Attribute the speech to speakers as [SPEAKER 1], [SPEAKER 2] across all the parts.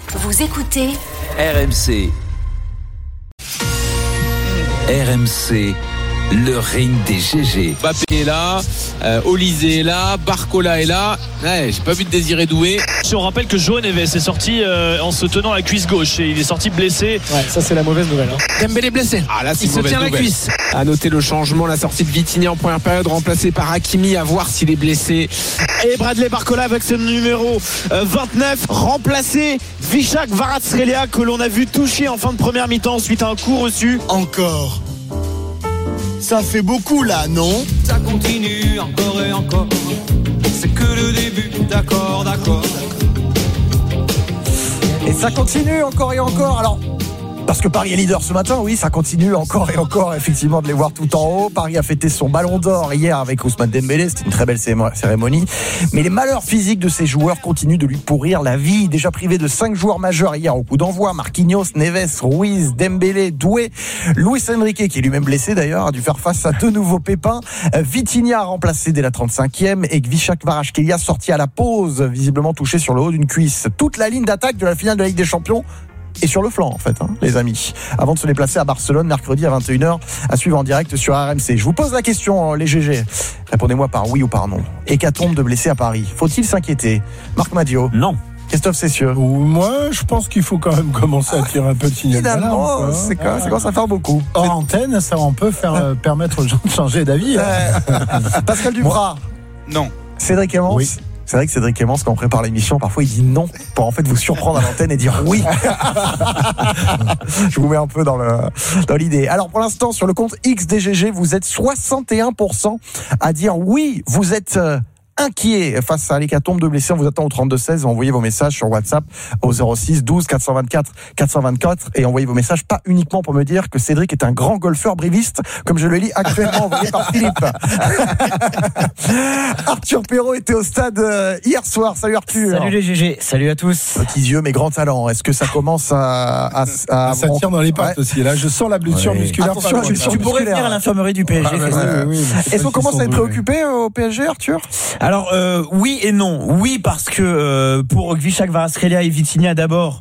[SPEAKER 1] Vous écoutez
[SPEAKER 2] RMC. RMC, le ring des GG.
[SPEAKER 3] Mbappé est là, Olise est là, Barcola est là. Ouais, j'ai pas vu de Désiré Doué.
[SPEAKER 4] Si on rappelle que João Neves est sorti en se tenant la cuisse gauche et il est sorti blessé.
[SPEAKER 5] Ouais, ça c'est la mauvaise nouvelle.
[SPEAKER 3] Dembélé blessé. Ah là, c'est il se tient la cuisse.
[SPEAKER 6] À noter le changement, la sortie de Vitinha en première période, remplacé par Hakimi, à voir s'il est blessé.
[SPEAKER 5] Et Bradley Barcola avec ce numéro 29, remplacé Vishac Kvaratskhelia que l'on a vu toucher en fin de première mi-temps suite à un coup reçu.
[SPEAKER 7] Encore. Ça fait beaucoup là, non ?
[SPEAKER 8] Ça continue encore et encore. C'est que le début, d'accord.
[SPEAKER 9] Et ça continue encore et encore. Alors, parce que Paris est leader ce matin, oui, ça continue encore et encore, effectivement, de les voir tout en haut. Paris a fêté son ballon d'or hier avec Ousmane Dembélé, c'était une très belle cérémonie. Mais les malheurs physiques de ces joueurs continuent de lui pourrir la vie. Déjà privé de 5 joueurs majeurs hier au coup d'envoi, Marquinhos, Neves, Ruiz, Dembélé, Doué. Luis Enrique, qui est lui-même blessé d'ailleurs, a dû faire face à 2 nouveaux pépins. Vitinha remplacé dès la 35e et Vishac Kvaratskhelia sorti à la pause, visiblement touché sur le haut d'une cuisse. Toute la ligne d'attaque de la finale de la Ligue des Champions et sur le flanc en fait, les amis, avant de se déplacer à Barcelone mercredi à 21h, à suivre en direct sur RMC. Je vous pose la question, les GG, répondez-moi par oui ou par non. Hécatombe de blessés à Paris, faut-il s'inquiéter? Marc Madio?
[SPEAKER 10] Non.
[SPEAKER 9] Christophe Cessieux?
[SPEAKER 10] Moi, je pense qu'il faut quand même commencer à tirer un peu de signal d'alarme.
[SPEAKER 9] C'est quand ça fait beaucoup.
[SPEAKER 10] Hors antenne, ça on peut permettre aux gens de changer d'avis.
[SPEAKER 9] Pascal Duprat?
[SPEAKER 11] Non.
[SPEAKER 9] Cédric Emmons? Oui. C'est vrai que Cédric Emmons, quand on prépare l'émission, parfois il dit non pour en fait vous surprendre à l'antenne et dire oui. Je vous mets un peu dans l'idée. Alors pour l'instant, sur le compte X des GG, vous êtes 61% à dire oui, vous êtes inquiet face à l'hécatombe de blessés. On vous attend au 32-16. Envoyez vos messages sur WhatsApp au 06 12 424 424 et envoyez vos messages pas uniquement pour me dire que Cédric est un grand golfeur briviste, comme je le lis actuellement envoyé par Philippe. Arthur Perrault était au stade hier soir. Salut Arthur.
[SPEAKER 12] Salut les GG, salut à tous.
[SPEAKER 9] Petits yeux mais grands talents. Est-ce que ça commence à
[SPEAKER 10] ça tire dans les pattes aussi. Là, je sens la blessure musculaire.
[SPEAKER 9] Attention,
[SPEAKER 12] tu pourrais venir à l'infirmerie du PSG.
[SPEAKER 9] Est-ce qu'on commence à être préoccupé au PSG, Arthur?
[SPEAKER 12] Alors oui et non. Oui parce que pour Vishac Kvaratskhelia et Vitinha d'abord,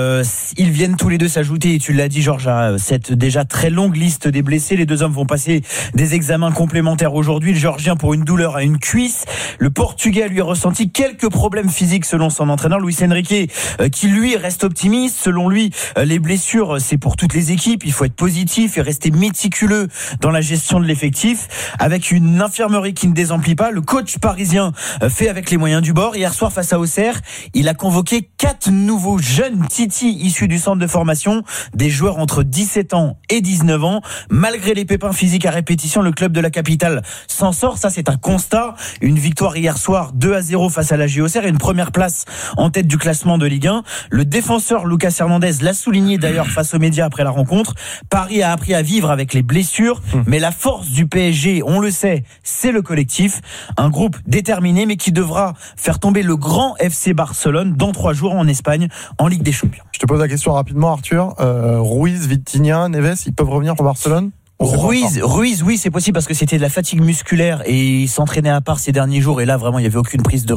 [SPEAKER 12] ils viennent tous les deux s'ajouter, et tu l'as dit Georges, à cette déjà très longue liste des blessés. Les deux hommes vont passer des examens complémentaires aujourd'hui. Le Géorgien pour une douleur à une cuisse. Le Portugais lui a ressenti quelques problèmes physiques selon son entraîneur Luis Enrique, qui lui reste optimiste. Selon lui, les blessures c'est pour toutes les équipes. Il faut être positif et rester méticuleux dans la gestion de l'effectif. Avec une infirmerie qui ne désemplit pas, le coach parisien fait avec les moyens du bord. Hier soir face à Auxerre, il a convoqué 4 nouveaux jeunes Titi issus du centre de formation, des joueurs entre 17 ans et 19 ans. Malgré les pépins physiques à répétition, le club de la capitale s'en sort. Ça, c'est un constat. Une victoire hier soir 2-0 face à l'AG Auxerre et une première place en tête du classement de Ligue 1. Le défenseur Lucas Hernandez l'a souligné d'ailleurs face aux médias après la rencontre. Paris a appris à vivre avec les blessures, mais la force du PSG, on le sait, c'est le collectif. Un groupe déterminé, mais qui devra faire tomber le grand FC Barcelone dans 3 jours en Espagne, en Ligue des Champions.
[SPEAKER 9] Je te pose la question rapidement, Arthur. Ruiz, Vitinha, Neves, ils peuvent revenir pour Barcelone?
[SPEAKER 12] Ruiz, oui, c'est possible parce que c'était de la fatigue musculaire et il s'entraînait à part ces derniers jours, et là vraiment il y avait aucun risque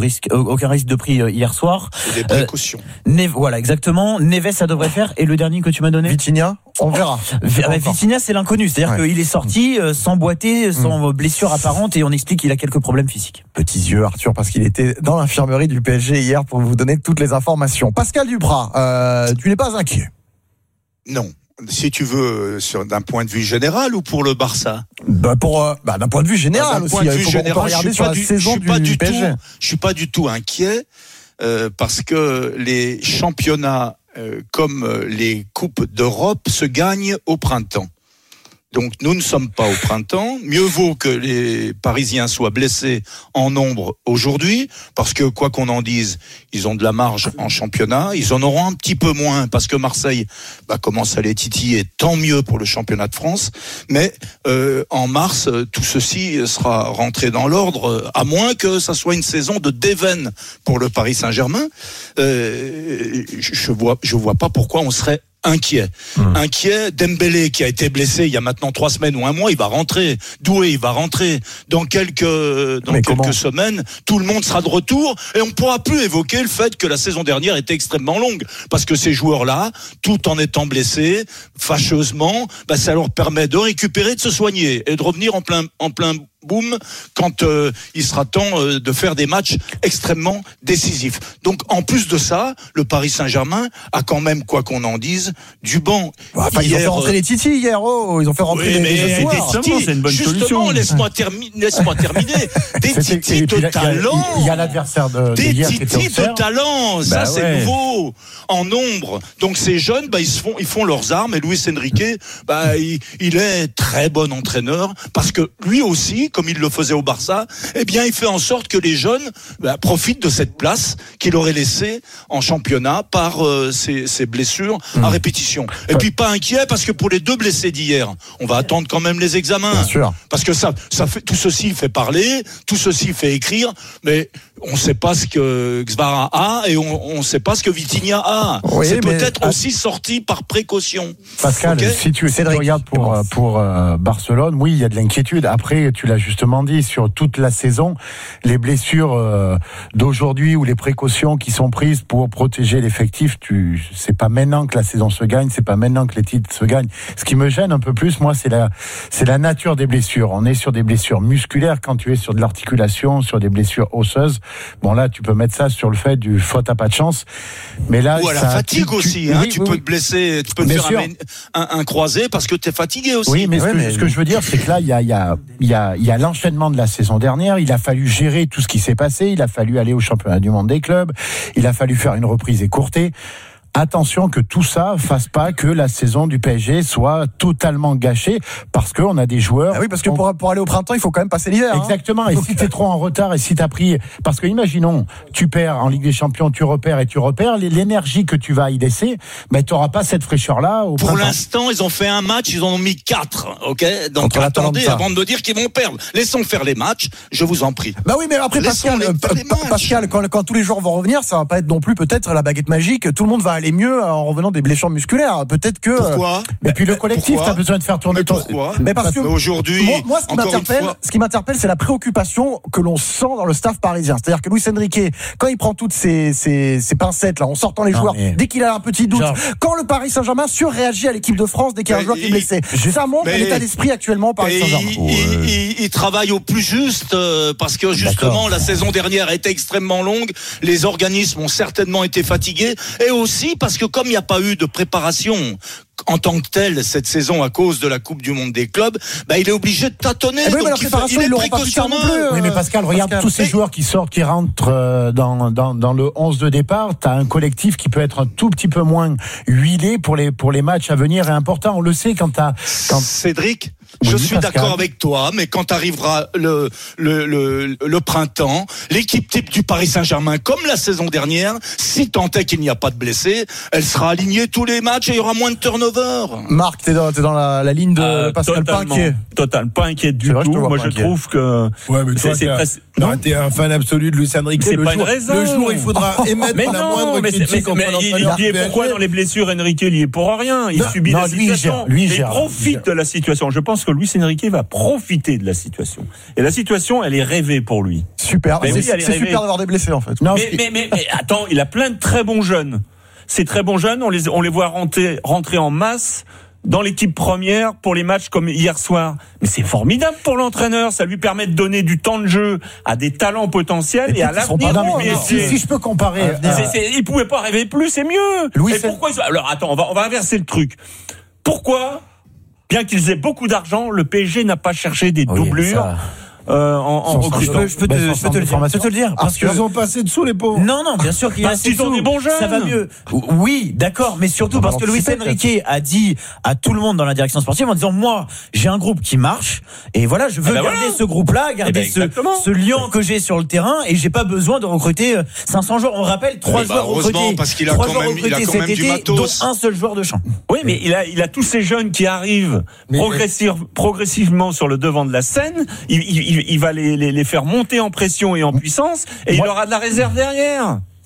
[SPEAKER 12] de prise hier soir.
[SPEAKER 11] C'est des précautions.
[SPEAKER 12] Voilà, exactement. Neves, ça devrait faire. Et le dernier que tu m'as donné?
[SPEAKER 9] Vitinha, on verra.
[SPEAKER 12] Vitinha, c'est l'inconnu, c'est-à-dire qu'il est sorti sans boiter, sans blessure apparente, et on explique qu'il a quelques problèmes physiques.
[SPEAKER 9] Petits yeux, Arthur, parce qu'il était dans l'infirmerie du PSG hier pour vous donner toutes les informations. Pascal Duprat, tu n'es pas inquiet?
[SPEAKER 11] Non. Si tu veux, d'un point de vue général ou pour le Barça?
[SPEAKER 9] D'un point de vue général aussi.
[SPEAKER 11] Je suis pas du tout inquiet parce que les championnats comme les coupes d'Europe se gagnent au printemps. Donc nous ne sommes pas au printemps. Mieux vaut que les Parisiens soient blessés en nombre aujourd'hui, parce que quoi qu'on en dise, ils ont de la marge en championnat. Ils en auront un petit peu moins parce que Marseille commence à les titiller. Tant mieux pour le championnat de France. Mais en mars, tout ceci sera rentré dans l'ordre, à moins que ça soit une saison de déveine pour le Paris Saint-Germain. Je vois pas pourquoi on serait inquiet. Dembélé qui a été blessé il y a maintenant 3 semaines ou un mois, il va rentrer. Doué, il va rentrer dans quelques semaines. Tout le monde sera de retour et on ne pourra plus évoquer le fait que la saison dernière était extrêmement longue parce que ces joueurs-là, tout en étant blessés, fâcheusement, ça leur permet de récupérer, de se soigner et de revenir en plein boom quand il sera temps de faire des matchs extrêmement décisifs. Donc en plus de ça, le Paris Saint-Germain a quand même, quoi qu'on en dise, du banc.
[SPEAKER 9] Enfin, ils ont fait rentrer les Titi hier, ils ont fait rentrer les
[SPEAKER 11] Titi,
[SPEAKER 4] c'est une bonne
[SPEAKER 11] justement,
[SPEAKER 4] solution.
[SPEAKER 11] laisse-moi terminer. Des Titi de talent.
[SPEAKER 10] Il y a l'adversaire de
[SPEAKER 11] des
[SPEAKER 10] hier
[SPEAKER 11] Titi de talent, ça c'est nouveau, en nombre. Donc ces jeunes, ils font leurs armes et Luis Enrique, il est très bon entraîneur parce que lui aussi, comme il le faisait au Barça, il fait en sorte que les jeunes profitent de cette place qu'il aurait laissée en championnat par ses blessures à répétition. Et puis pas inquiet parce que pour les 2 blessés d'hier, on va attendre quand même les examens.
[SPEAKER 9] Bien sûr.
[SPEAKER 11] Parce que ça fait, tout ceci fait parler, tout ceci fait écrire, mais on ne sait pas ce que Kvara a et on ne sait pas ce que Vitinha a.
[SPEAKER 9] Oui,
[SPEAKER 11] c'est peut-être aussi sorti par précaution.
[SPEAKER 10] Pascal, si tu regardes pour Barcelone, oui, il y a de l'inquiétude. Après, tu l'as justement dit, sur toute la saison, les blessures d'aujourd'hui ou les précautions qui sont prises pour protéger l'effectif, c'est pas maintenant que la saison se gagne, c'est pas maintenant que les titres se gagnent. Ce qui me gêne un peu plus, moi, c'est la nature des blessures. On est sur des blessures musculaires quand tu es sur de l'articulation, sur des blessures osseuses. Bon, là, tu peux mettre ça sur le fait du faute à pas de chance. Mais là,
[SPEAKER 11] ou à la fatigue aussi, tu peux te blesser, tu peux te faire un croisé parce que tu es fatigué aussi.
[SPEAKER 10] Oui, mais ce que je veux dire, c'est que là, il y a l'enchaînement de la saison dernière. Il a fallu gérer tout ce qui s'est passé. Il a fallu aller au championnat du monde des clubs. Il a fallu faire une reprise écourtée. Attention que tout ça fasse pas que la saison du PSG soit totalement gâchée parce qu'on a des joueurs.
[SPEAKER 9] Ah oui, parce que pour aller au printemps, il faut quand même passer l'hiver.
[SPEAKER 10] Exactement. Et si t'es trop en retard et si t'as pris, parce que imaginons, tu perds en Ligue des Champions, tu repères, l'énergie que tu vas y laisser, t'auras pas cette fraîcheur-là au printemps.
[SPEAKER 11] Pour l'instant, ils ont fait un match, ils en ont mis 4, ok? Donc attendez avant de me dire qu'ils vont perdre. Laissons faire les matchs, je vous en prie.
[SPEAKER 9] Bah oui, mais après Pascal, quand tous les joueurs vont revenir, ça va pas être non plus peut-être la baguette magique. Tout le monde va aller mieux en revenant des blessures musculaires. Peut-être que.
[SPEAKER 11] Pourquoi?
[SPEAKER 10] Et puis le collectif, t'as besoin de faire tourner ton.
[SPEAKER 11] Pourquoi?
[SPEAKER 9] Mais parce que
[SPEAKER 11] aujourd'hui,
[SPEAKER 9] moi, ce qui m'interpelle, c'est la préoccupation que l'on sent dans le staff parisien. C'est-à-dire que Luis Enrique, quand il prend toutes ces pincettes là, en sortant les joueurs, dès qu'il a un petit doute, quand le Paris Saint-Germain surréagit à l'équipe de France dès qu'il y a un joueur qui est blessé, ça montre l'état d'esprit actuellement au Paris Saint-Germain.
[SPEAKER 11] Il travaille au plus juste parce que justement la saison dernière a été extrêmement longue. Les organismes ont certainement été fatigués et aussi parce que comme il n'y a pas eu de préparation en tant que telle cette saison à cause de la Coupe du Monde des clubs, il est obligé de tâtonner.
[SPEAKER 9] Oui, mais la préparation, ils l'auront pas pu faire non plus.
[SPEAKER 10] Oui, mais Pascal, regarde tous ces joueurs qui sortent, qui rentrent dans le 11 de départ. T'as un collectif qui peut être un tout petit peu moins huilé pour les matchs à venir et important. On le sait quand
[SPEAKER 11] Cédric, je suis d'accord avec toi, mais quand arrivera le printemps, l'équipe type du Paris Saint-Germain, comme la saison dernière, si tant est qu'il n'y a pas de blessés, elle sera alignée tous les matchs et il y aura moins de turnover.
[SPEAKER 9] Marc, t'es dans la ligne de Pascal, pas inquiet.
[SPEAKER 1] Pas inquiet du tout. Moi, je trouve que.
[SPEAKER 10] Ouais, mais toi, t'es un fan absolu de Luis Enrique.
[SPEAKER 1] C'est pas une raison.
[SPEAKER 10] Le jour, il faudra émettre la moindre critique contre l'entraîneur.
[SPEAKER 1] Pourquoi dans les blessures, Enrique, il y est pour rien. Il subit la situation. Il profite de la situation. Je pense que Luis Enrique va profiter de la situation. Et la situation, elle est rêvée pour lui.
[SPEAKER 9] Super. C'est super d'avoir des blessés, en fait.
[SPEAKER 1] Mais attends, il a plein de très bons jeunes. Ces très bons jeunes, on les voit rentrer en masse dans l'équipe première pour les matchs comme hier soir. Mais c'est formidable pour l'entraîneur, ça lui permet de donner du temps de jeu à des talents potentiels et à l'avenir.
[SPEAKER 10] Si je peux comparer,
[SPEAKER 1] il pouvait pas rêver plus, c'est mieux. Alors attends, on va inverser le truc. Pourquoi, bien qu'ils aient beaucoup d'argent, le PSG n'a pas cherché des doublures? En recrutant.
[SPEAKER 12] Je peux te le dire.
[SPEAKER 10] Parce qu'ils ont passé dessous les pauvres.
[SPEAKER 12] Non, bien sûr qu'il y a assez de sous.
[SPEAKER 1] Des bons jeunes.
[SPEAKER 12] Ça va mieux. Oui, d'accord, mais surtout parce que Luis Enrique a dit à tout le monde dans la direction sportive en disant, moi, j'ai un groupe qui marche et voilà, je veux garder ce groupe-là, garder ce lion que j'ai sur le terrain et j'ai pas besoin de recruter 500 joueurs. On rappelle 3 joueurs recrutés.
[SPEAKER 11] Parce qu'il a quand même du matos.
[SPEAKER 12] Dont un seul joueur de champ.
[SPEAKER 1] Oui, mais il a tous ces jeunes qui arrivent progressivement sur le devant de la scène. Il va les faire monter en pression et en puissance et il aura de la réserve derrière.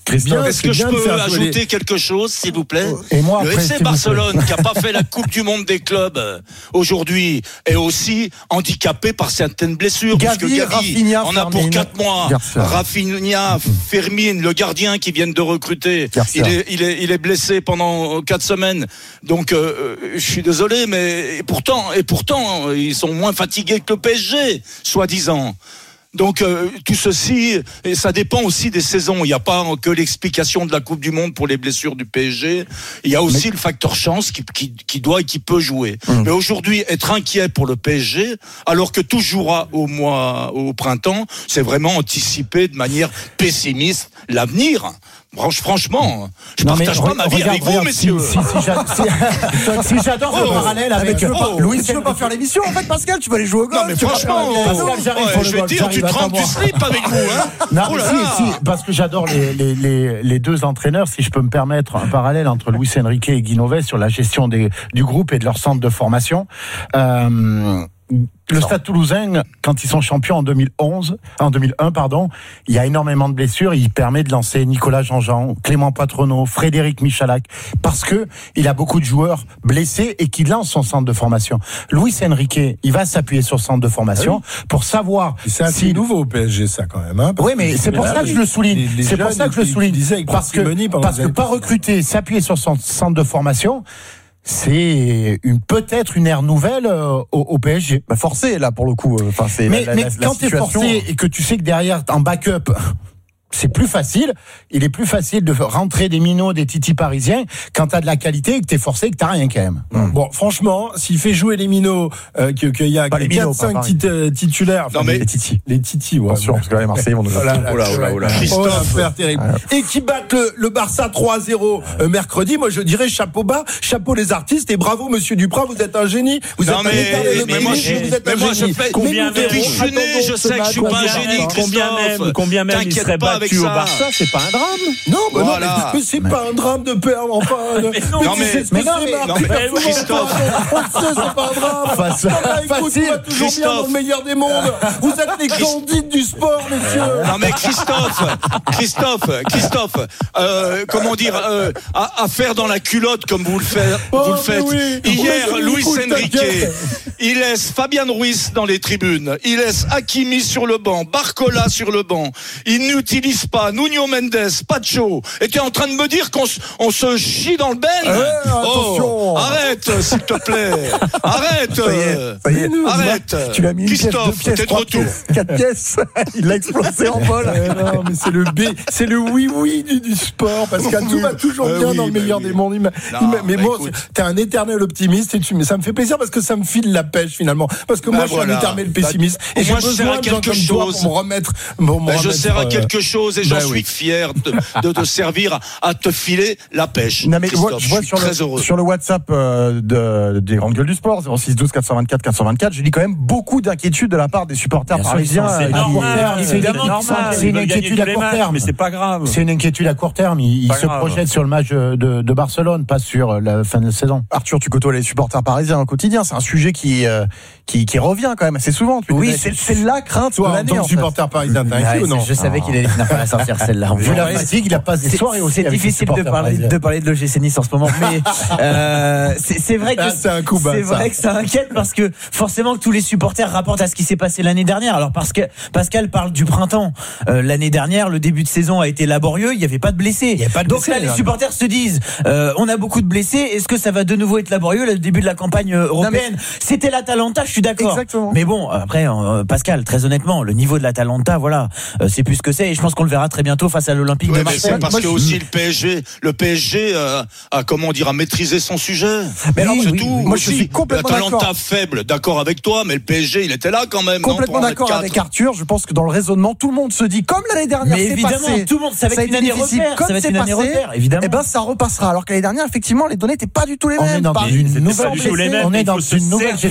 [SPEAKER 10] Christophe,
[SPEAKER 11] est-ce que je peux ajouter quelque chose, s'il vous plaît?
[SPEAKER 10] Et moi,
[SPEAKER 11] le
[SPEAKER 10] après,
[SPEAKER 11] FC
[SPEAKER 10] s'il vous
[SPEAKER 11] Barcelone, qui n'a pas fait la Coupe du Monde des clubs aujourd'hui, est aussi handicapé par certaines blessures.
[SPEAKER 9] Gavi, Rafinha,
[SPEAKER 11] on a pour 4 mois. Rafinha, Fermin, le gardien qui viennent de recruter, il est blessé pendant 4 semaines. Donc, je suis désolé, mais pourtant, ils sont moins fatigués que le PSG, soi-disant. Donc tout ceci, et ça dépend aussi des saisons. Il n'y a pas que l'explication de la Coupe du Monde pour les blessures du PSG. Il y a aussi le facteur chance qui doit et qui peut jouer. Mais aujourd'hui, être inquiet pour le PSG, alors que tout jouera au printemps, c'est vraiment anticiper de manière pessimiste l'avenir. Franchement, je partage pas ma vie avec vous, messieurs.
[SPEAKER 9] Si j'adore le parallèle avec Louis, tu veux pas faire l'émission en fait, Pascal, tu vas aller jouer au golf.
[SPEAKER 11] Non mais franchement, je vais dire, tu trempes du slip avec vous, hein.
[SPEAKER 10] Non, si, parce que j'adore les deux entraîneurs. Si je peux me permettre un parallèle entre Luis Enrique et Guy Novet sur la gestion du groupe et de leur centre de formation. Le Stade Toulousain, quand ils sont champions en 2001, il y a énormément de blessures. Il permet de lancer Nicolas Jean-Jean, Clément Patronneau, Frédéric Michalak, parce que il a beaucoup de joueurs blessés et qui lance son centre de formation. Luis Enrique, il va s'appuyer sur le centre de formation pour savoir.
[SPEAKER 13] C'est assez nouveau au PSG, ça quand même. Hein,
[SPEAKER 10] oui, mais c'est pour ça que je le souligne. C'est pour ça que je le souligne. Parce que pas recruter, s'appuyer sur son centre de formation. C'est peut-être une ère nouvelle au PSG.
[SPEAKER 9] Forcé là pour le coup.
[SPEAKER 10] Mais quand t'es forcé et que tu sais que derrière en backup, c'est plus facile. Il est plus facile de rentrer des minots, des titis parisiens quand t'as de la qualité et que t'es forcé et que t'as rien quand même.
[SPEAKER 13] Bon, franchement, s'il fait jouer les minots, qu'il y a 4-5 titulaires.
[SPEAKER 11] Non mais
[SPEAKER 13] les titis, ouais.
[SPEAKER 9] Attention, parce que les Marseillais vont nous
[SPEAKER 11] Christophe,
[SPEAKER 13] terrible. Et qui battent le Barça 3-0 mercredi. Moi, je dirais chapeau bas, chapeau les artistes et bravo Monsieur Duprat, vous êtes un génie. Vous êtes un génie.
[SPEAKER 11] Combien même je suis né, je sais que je suis pas un génie, Christophe.
[SPEAKER 1] Combien même il serait battu au Barça, c'est pas un drame.
[SPEAKER 13] Non, mais c'est pas un drame de perdre. Enfin,
[SPEAKER 11] mais Christophe,
[SPEAKER 13] c'est pas un drame. Écoute, on va toujours bien dans le meilleur des mondes. Vous êtes les candides du sport, messieurs.
[SPEAKER 11] Non mais Christophe, comment dire, à faire dans la culotte comme vous le faites. Hier, Luis Enrique, il laisse Fabian Ruiz dans les tribunes, il laisse Hakimi sur le banc, Barcola sur le banc, il n'utilise pas Nuno Mendes, Pacho. Et tu es en train de me dire qu'on se chie dans le ben?
[SPEAKER 9] Attention.
[SPEAKER 11] Arrête, s'il te plaît. Arrête.
[SPEAKER 9] Ça y est.
[SPEAKER 11] Arrête.
[SPEAKER 9] Tu l'as mis
[SPEAKER 11] Christophe, t'es de retour.
[SPEAKER 9] 4 pièces. Il l'a explosé en vol.
[SPEAKER 13] Non, mais c'est le oui du sport. Parce que tout va toujours bien dans le meilleur des mondes. Mais moi, t'es un éternel optimiste. Mais ça me fait plaisir parce que ça me file la pêche finalement. Parce que moi, je suis un éternel pessimiste. Et j'ai besoin de gens comme toi pour me remettre.
[SPEAKER 11] Je sers à quelque chose et j'en suis fier de te servir à te filer la pêche.
[SPEAKER 9] Non mais je vois sur le WhatsApp des Grandes Gueules du Sport 06 12 424 424, j'ai dit quand même beaucoup d'inquiétudes de la part des supporters parisiens.
[SPEAKER 10] C'est une inquiétude à court terme,
[SPEAKER 1] mais c'est pas grave.
[SPEAKER 10] C'est une inquiétude à court terme. Ils se projettent sur le match de Barcelone, pas sur la fin de saison.
[SPEAKER 9] Arthur, tu côtoies les supporters parisiens au quotidien. C'est un sujet qui revient quand même assez souvent.
[SPEAKER 12] Oui,
[SPEAKER 9] c'est la crainte de l'année.
[SPEAKER 13] En tant que supporter parisien, t'es inquiet ou non?
[SPEAKER 12] Je savais qu'il allait finir par la sortir celle-là.
[SPEAKER 10] Vu la fatigue, il a pas des soirées aussi.
[SPEAKER 12] C'est difficile de parler de l'OGC Nice en ce moment, mais c'est vrai que ça inquiète parce que forcément que tous les supporters rapportent à ce qui s'est passé l'année dernière. Alors parce que Pascal parle du printemps. L'année dernière, le début de saison a été laborieux, il n'y avait pas de blessés. Donc là, les supporters se disent on a beaucoup de blessés, est-ce que ça va de nouveau être laborieux le début de la campagne européenne? C'était l'Atalanta, je suis d'accord.
[SPEAKER 9] Exactement.
[SPEAKER 12] Mais bon, après Pascal, très honnêtement, le niveau de l'Atalanta, voilà, c'est plus ce que c'est et je pense qu'on le verra très bientôt face à l'Olympique de Marseille.
[SPEAKER 11] C'est parce que aussi le PSG a maîtrisé son sujet.
[SPEAKER 9] Mais
[SPEAKER 11] c'est tout.
[SPEAKER 9] Moi je suis complètement d'accord.
[SPEAKER 11] L'Atalanta faible, d'accord avec toi, mais le PSG il était là quand même.
[SPEAKER 9] Complètement d'accord avec Arthur. Je pense que dans le raisonnement, tout le monde se dit comme l'année dernière.
[SPEAKER 12] Mais évidemment, tout le monde, ça va être une année repère.
[SPEAKER 9] Comme c'est passé, évidemment. Et ben ça repassera. Alors que l'année dernière, effectivement, les données n'étaient pas du tout les mêmes.
[SPEAKER 10] On est dans une nouvelle gestion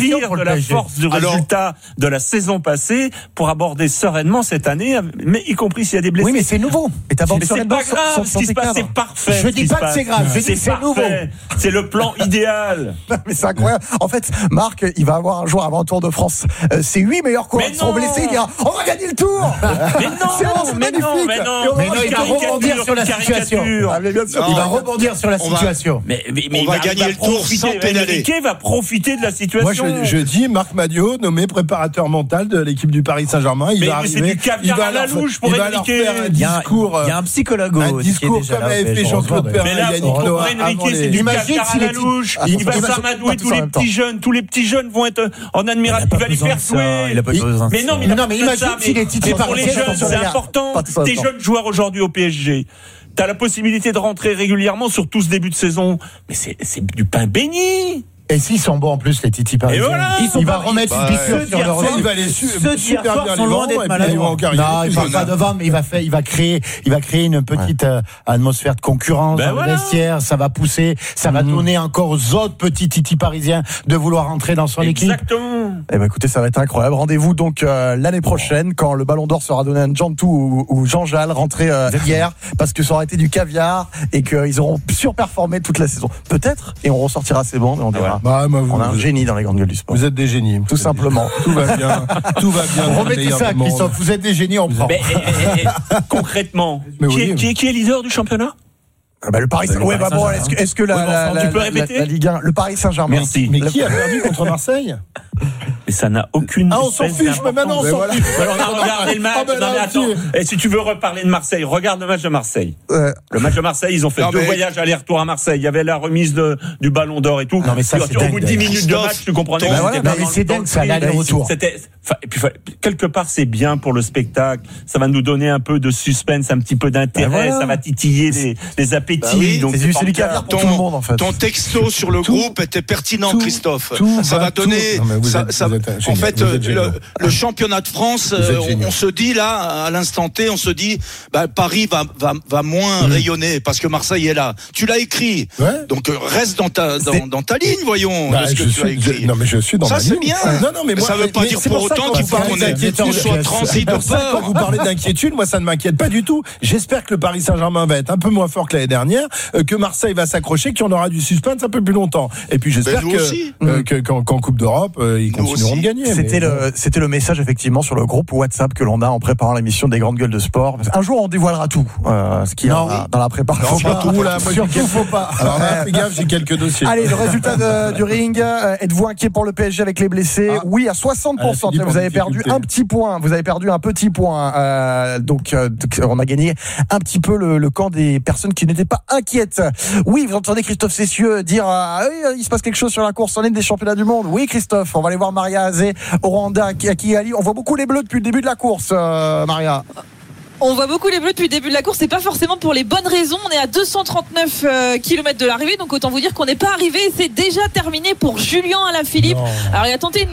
[SPEAKER 1] servir de la force du résultat de la saison passée pour aborder sereinement cette année, mais y compris s'il y a des blessés.
[SPEAKER 9] Oui, mais c'est nouveau. Et
[SPEAKER 1] mais c'est pas grave, ce qui se passe, c'est parfait.
[SPEAKER 9] Je dis pas que c'est grave, je dis que c'est nouveau.
[SPEAKER 1] C'est le plan idéal.
[SPEAKER 9] Mais c'est incroyable. En fait, Marc, il va avoir un jour avant le Tour de France. Ses 8 meilleurs coureurs qui seront blessés. Il dira, on va gagner le Tour.
[SPEAKER 1] Mais non,
[SPEAKER 9] il va rebondir sur la situation. Il va rebondir sur la situation.
[SPEAKER 11] Mais on va gagner le Tour sans pédaler.
[SPEAKER 1] Enrique va profiter de la situation.
[SPEAKER 13] Moi, je dis Marc Madiot, nommé préparateur mental de l'équipe du Paris Saint-Germain. Il va arriver.
[SPEAKER 1] C'est du caviar à la louche pour Enrique.
[SPEAKER 12] Il y a un psychologue.
[SPEAKER 13] Un discours comme avait fait Jean-Claude Perrin.
[SPEAKER 1] Mais là, pour Enrique, c'est du caviar à la louche. Il va s'amadouer tous les petits jeunes. Tous les petits jeunes vont être en admiration. Il va les faire jouer. Mais non, mais imagine s'il est titulaire. Pour les jeunes, c'est important. Tes jeunes joueurs aujourd'hui au PSG. T'as la possibilité de rentrer régulièrement sur tout ce début de saison. Mais c'est du pain béni.
[SPEAKER 10] Et s'ils sont bons en plus, les Titi parisiens, il va remettre une piqûre sur leur
[SPEAKER 13] il va les super bien
[SPEAKER 12] sont loin d'être malades.
[SPEAKER 10] Non, il parle pas de vendre, mais il va créer une petite atmosphère de concurrence dans le vestiaire. Ça va pousser, ça va donner encore aux autres petits Titi parisiens de vouloir entrer dans son équipe.
[SPEAKER 1] Exactement.
[SPEAKER 9] Eh ben écoutez, ça va être incroyable. Rendez-vous donc l'année prochaine quand le Ballon d'Or sera donné à Njantou ou Jean Jal rentré hier parce que ça aura été du caviar et qu'ils auront surperformé toute la saison. Peut-être, et on ressortira ces bandes et on dira. On a un génie dans les grandes gueules du sport.
[SPEAKER 13] Vous êtes des génies.
[SPEAKER 9] Tout simplement.
[SPEAKER 13] Tout va bien. Tout va bien.
[SPEAKER 10] Remettez ça, Christophe. Vous êtes des génies, on prend.
[SPEAKER 1] Concrètement, qui est leader du championnat?
[SPEAKER 9] Le Paris Saint-Germain. Est-ce que
[SPEAKER 1] tu peux répéter
[SPEAKER 9] la Ligue 1, le Paris Saint-Germain.
[SPEAKER 1] Merci.
[SPEAKER 13] Mais qui a perdu contre Marseille?
[SPEAKER 1] Mais ça n'a aucune.
[SPEAKER 13] On s'en fiche, mais maintenant on s'en fiche.
[SPEAKER 1] Alors on a regardé le match. Non mais attends. Et si tu veux reparler de Marseille, regarde le match de Marseille. Le match de Marseille, ils ont fait 2 voyages aller-retour à Marseille. Il y avait la remise du Ballon d'Or et tout.
[SPEAKER 10] Non mais ça c'est dingue.
[SPEAKER 1] Au bout de 10 minutes de match, tu comprenais.
[SPEAKER 10] C'est dingue, ça l'aller-retour.
[SPEAKER 1] Et puis quelque part c'est bien pour le spectacle. Ça va nous donner un peu de suspense, un petit peu d'intérêt. Ça va titiller les appétits.
[SPEAKER 9] Donc c'est du caviar pour tout le monde en fait.
[SPEAKER 11] Ton texto sur le groupe était pertinent, Christophe. Ça va donner. En fait, le championnat de France, on se dit là, à l'instant T, on se dit, Paris va moins rayonner parce que Marseille est là. Tu l'as écrit, donc reste dans ta ligne, voyons.
[SPEAKER 13] Non mais je suis dans ma ligne.
[SPEAKER 11] Ça c'est bien.
[SPEAKER 13] Non mais
[SPEAKER 11] ça veut pas dire pour autant qu'on soit transi de peur.
[SPEAKER 13] Quand vous parlez d'inquiétude, moi ça ne m'inquiète pas du tout. J'espère que le Paris Saint-Germain va être un peu moins fort que l'année dernière, que Marseille va s'accrocher, qu'il y en aura du suspense un peu plus longtemps. Et puis j'espère qu'en Coupe d'Europe, ils continueront de gagner.
[SPEAKER 9] C'était le message effectivement sur le groupe WhatsApp que l'on a en préparant l'émission des grandes gueules de sport. Un jour on dévoilera tout, ce qui est dans la préparation.
[SPEAKER 13] Surtout faut pas. Alors fais gaffe, j'ai quelques dossiers.
[SPEAKER 9] Allez, le résultat du ring. Êtes-vous inquiet pour le PSG avec les blessés? Oui, à 60%. Vous avez perdu un petit point. Vous avez perdu un petit point. Donc on a gagné un petit peu le camp des personnes qui n'étaient pas inquiètes. Oui, vous entendez Christophe Cessieux dire il se passe quelque chose sur la course en ligne des championnats du monde. Oui, Christophe, on va aller voir Maria Azé au Rwanda, Kigali. On voit beaucoup les Bleus depuis le début de la course, Maria.
[SPEAKER 14] On voit beaucoup les Bleus depuis le début de la course, c'est pas forcément pour les bonnes raisons. On est à 239 km de l'arrivée, donc autant vous dire qu'on n'est pas arrivé. C'est déjà terminé pour Julien Alaphilippe. Alors il a tenté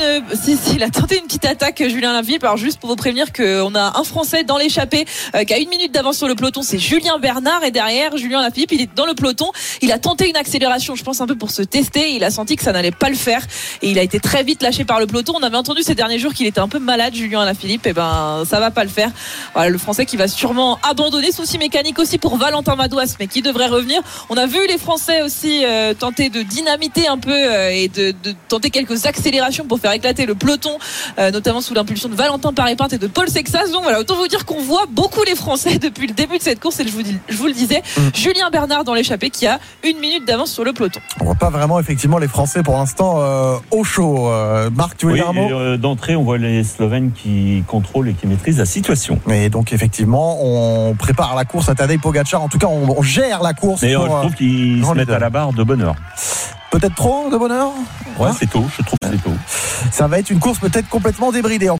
[SPEAKER 14] une petite attaque, Julien Alaphilippe. Alors juste pour vous prévenir qu'on a un Français dans l'échappée qui a 1 minute d'avance sur le peloton, c'est Julien Bernard. Et derrière, Julien Alaphilippe, il est dans le peloton. Il a tenté une accélération, je pense un peu pour se tester. Il a senti que ça n'allait pas le faire et il a été très vite lâché par le peloton. On avait entendu ces derniers jours qu'il était un peu malade, Julien Alaphilippe. Et ça va pas le faire. Voilà, le Français qui va sûrement abandonner. Souci mécanique aussi pour Valentin Madouas, mais qui devrait revenir. On a vu les Français aussi tenter de dynamiter un peu et de tenter quelques accélérations pour faire éclater le peloton, notamment sous l'impulsion de Valentin Paré-Pinte et de Paul Sexas. Donc voilà, autant vous dire qu'on voit beaucoup les Français depuis le début de cette course. Et je vous le disais, Julien Bernard dans l'échappée qui a 1 minute d'avance sur le peloton.
[SPEAKER 9] On voit pas vraiment effectivement les Français pour l'instant au chaud. Marc, tu veux dire un mot?
[SPEAKER 1] D'entrée, on voit les Slovènes qui contrôlent et qui maîtrisent la situation.
[SPEAKER 9] Et donc effectivement, on prépare la course à Tadej Pogacar. En tout cas, on gère la course.
[SPEAKER 1] Mais je trouve qu'ils se mettent à la barre de bonne heure.
[SPEAKER 9] Peut-être trop de bonne heure?
[SPEAKER 1] Ouais, c'est tôt. Je trouve que c'est tôt.
[SPEAKER 9] Ça va être une course peut-être complètement débridée.